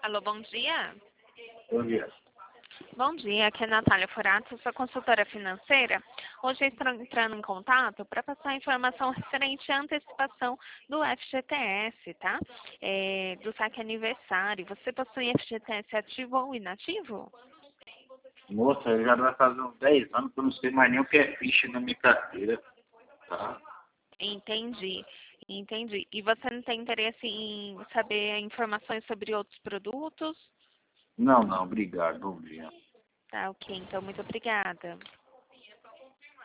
Alô, bom dia. Bom dia. Bom dia, aqui é a Natália Forato, sou consultora financeira. Hoje estou entrando em contato para passar informação referente à antecipação do FGTS, tá? Do saque aniversário. Você possui FGTS ativo ou inativo? Moça, já vai fazer uns 10 anos que eu não sei mais nem o que é ficha na minha carteira. Tá? Entendi. E você não tem interesse em saber informações sobre outros produtos? Não, obrigado, bom dia. Tá, ok. Então, muito obrigada.